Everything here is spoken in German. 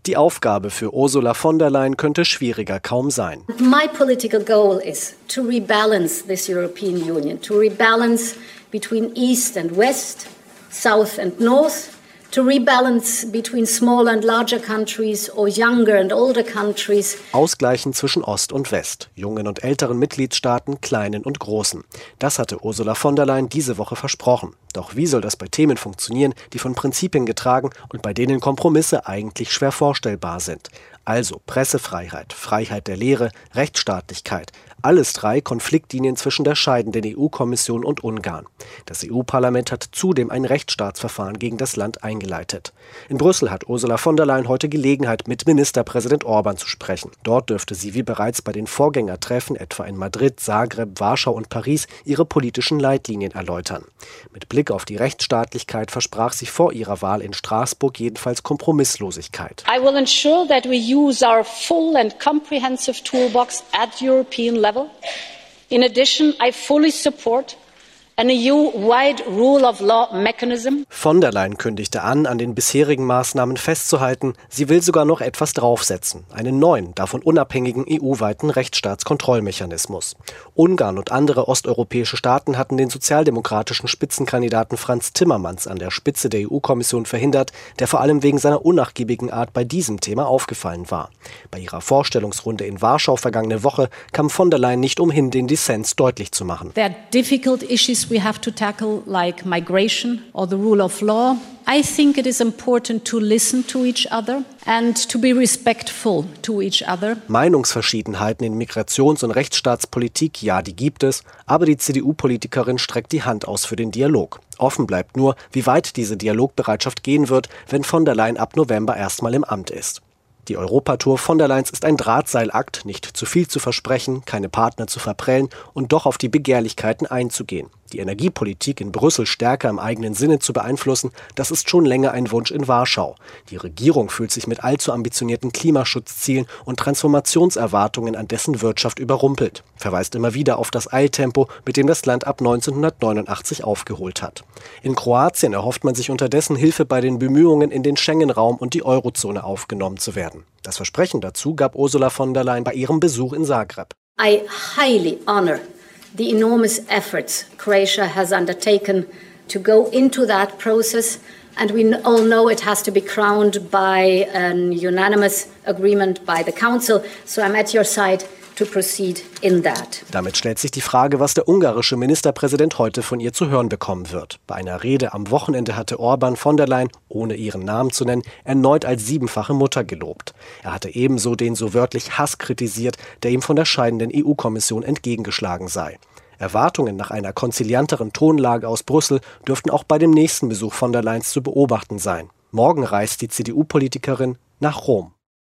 Die Aufgabe für Ursula von der Leyen könnte schwieriger kaum sein. My political goal is to rebalance this European Union, to rebalance between East and West, South and North, to rebalance between small and larger countries or younger and older countries. Ausgleichen zwischen Ost und West, jungen und älteren Mitgliedstaaten, kleinen und großen. Das hatte Ursula von der Leyen diese Woche versprochen. Doch wie soll das bei Themen funktionieren, die von Prinzipien getragen und bei denen Kompromisse eigentlich schwer vorstellbar sind? Also Pressefreiheit, Freiheit der Lehre, Rechtsstaatlichkeit. Alles 3 Konfliktlinien zwischen der scheidenden EU-Kommission und Ungarn. Das EU-Parlament hat zudem ein Rechtsstaatsverfahren gegen das Land eingeleitet. In Brüssel hat Ursula von der Leyen heute Gelegenheit, mit Ministerpräsident Orban zu sprechen. Dort dürfte sie wie bereits bei den Vorgängertreffen, etwa in Madrid, Zagreb, Warschau und Paris, ihre politischen Leitlinien erläutern. Mit Blick auf die Rechtsstaatlichkeit versprach sie vor ihrer Wahl in Straßburg jedenfalls Kompromisslosigkeit. I will ensure that we use our full and comprehensive toolbox at European level. In addition, I fully support an EU-wide rule of law mechanism. Von der Leyen kündigte an den bisherigen Maßnahmen festzuhalten. Sie will sogar noch etwas draufsetzen. Einen neuen, davon unabhängigen EU-weiten Rechtsstaatskontrollmechanismus. Ungarn und andere osteuropäische Staaten hatten den sozialdemokratischen Spitzenkandidaten Frans Timmermans an der Spitze der EU-Kommission verhindert, der vor allem wegen seiner unnachgiebigen Art bei diesem Thema aufgefallen war. Bei ihrer Vorstellungsrunde in Warschau vergangene Woche kam von der Leyen nicht umhin, den Dissens deutlich zu machen. There are difficult issues we have to tackle, like migration or the rule of law. I think it is important to listen to each other and to be respectful to each other. Meinungsverschiedenheiten in Migrations- und Rechtsstaatspolitik, ja, die gibt es, aber die CDU-Politikerin streckt die Hand aus für den Dialog. Offen bleibt nur, wie weit diese Dialogbereitschaft gehen wird, wenn von der Leyen ab November erstmal im Amt ist. Die Europatour von der Leyen ist ein Drahtseilakt, nicht zu viel zu versprechen, keine Partner zu verprellen und doch auf die Begehrlichkeiten einzugehen. Die Energiepolitik in Brüssel stärker im eigenen Sinne zu beeinflussen, das ist schon länger ein Wunsch in Warschau. Die Regierung fühlt sich mit allzu ambitionierten Klimaschutzzielen und Transformationserwartungen an dessen Wirtschaft überrumpelt, verweist immer wieder auf das Eiltempo, mit dem das Land ab 1989 aufgeholt hat. In Kroatien erhofft man sich unterdessen Hilfe bei den Bemühungen, in den Schengen-Raum und die Eurozone aufgenommen zu werden. Das Versprechen dazu gab Ursula von der Leyen bei ihrem Besuch in Zagreb. I highly honor the enormous efforts Croatia has undertaken to go into that process, and we all know it has to be crowned by an unanimous agreement by the Council, so I'm at your side to proceed in that. Damit stellt sich die Frage, was der ungarische Ministerpräsident heute von ihr zu hören bekommen wird. Bei einer Rede am Wochenende hatte Orban von der Leyen, ohne ihren Namen zu nennen, erneut als 7-fache Mutter gelobt. Er hatte ebenso den so wörtlich Hass kritisiert, der ihm von der scheidenden EU-Kommission entgegengeschlagen sei. Erwartungen nach einer konzilianteren Tonlage aus Brüssel dürften auch bei dem nächsten Besuch von der Leyen zu beobachten sein. Morgen reist die CDU-Politikerin nach Rom.